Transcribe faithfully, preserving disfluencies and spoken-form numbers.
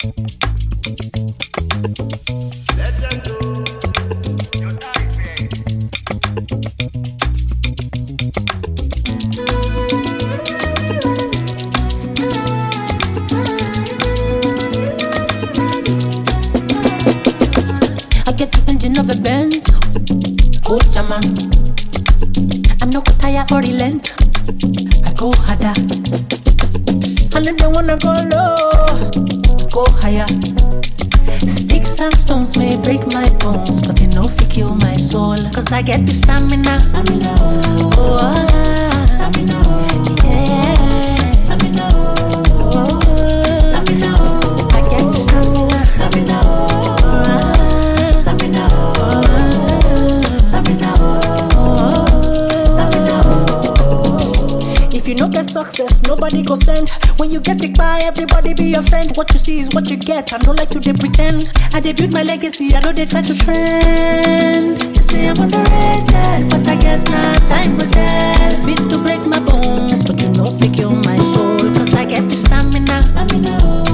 I get the engine of a Benz, oh German. I'm not gonna tire or relent. I go harder, and if they wanna go low, go higher. Sticks and stones may break my bones, but you know fi kill my soul. Cause I get the stamina, stamina, oh, ah, stamina, yeah, stamina, oh, stamina, I get the stamina, stamina, oh, ah, stamina, oh, stamina, oh, stamina. If you no get success, nobody go send. When you get it by, everybody be your friend. What you see is what you get. I don't like to they pretend. I they build my legacy, I know they try to trend. They say I'm underrated, but I guess not time for that. Fit to break my bones, but you know fi kill my soul. Cause I get the stamina, stamina.